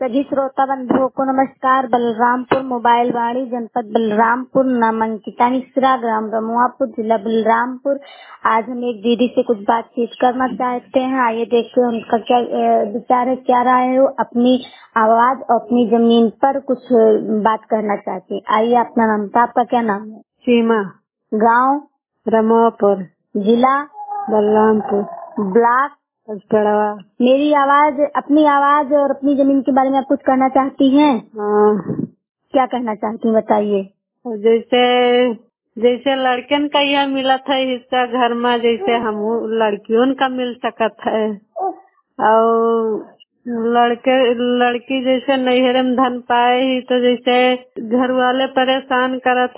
सभी श्रोता बंधुओं को नमस्कार। बलरामपुर मोबाइल वाणी, जनपद बलरामपुर, नाम अंकिता मिश्रा, ग्राम रमुआपुर, जिला बलरामपुर। आज हम एक दीदी से कुछ बातचीत करना चाहते हैं। आइए देखते हैं उनका क्या विचार है, क्या राय है। वो अपनी आवाज और अपनी जमीन पर कुछ बात करना चाहती है। आइए, अपना नाम था, आपका क्या नाम है? सीमा, गाँव रमुआपुर, जिला बलरामपुर, ब्लॉक पड़वा। मेरी आवाज, अपनी आवाज और अपनी जमीन के बारे में आप कुछ कहना चाहती हैं? हाँ, क्या कहना चाहती हैं, बताइए। जैसे जैसे लड़कन का यह मिला था हिस्सा घर में, जैसे हम लड़कियों का मिल सकत है। और लड़की जैसे नैहरे में धन पाए ही, तो जैसे घर वाले परेशान करत